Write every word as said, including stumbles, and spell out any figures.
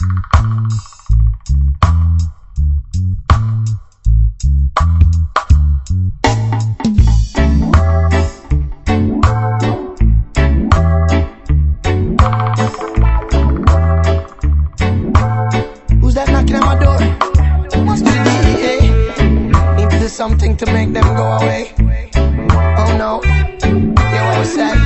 Something to make them go away. Oh no, you know what I say?